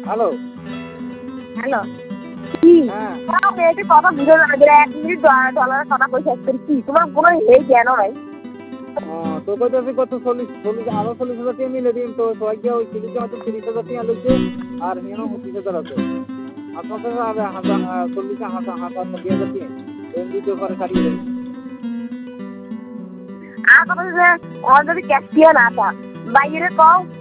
Hello. Hello কি হ্যাঁ। মেয়েটির কথা বুঝে যাবে যে 1 মিনিট ডলারের কথা কই শেষ করি কি তোমার কোনো এই জ্ঞান নাই তো কইতাছি কত 40 আরো 40,000 টাকা মিলে দিন তো সবাই গিয়ে ওই সিলিকে মাত্র 30,000 টাকা লইছে আর হেন 25,000 আছে। আপনার কাছে আর 40,000 2,000 টাকা এমনিতে পরে ছাড়িয়ে দেন। আর কথা যে অলরেডি ক্যাশ দিয়ে না তা বাইরে কও